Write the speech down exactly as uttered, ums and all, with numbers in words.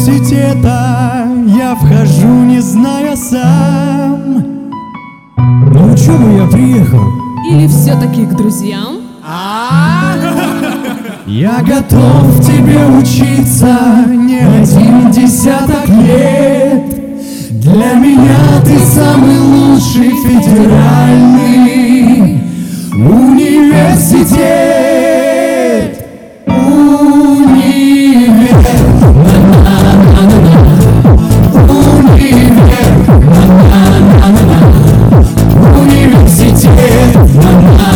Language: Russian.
университета я вхожу, не зная сам. На учебу я приехал. Или все-таки к друзьям? Я готов тебе учиться не один десяток лет. Для меня ты самый лучший федеральный университет. Универ, универ, университет.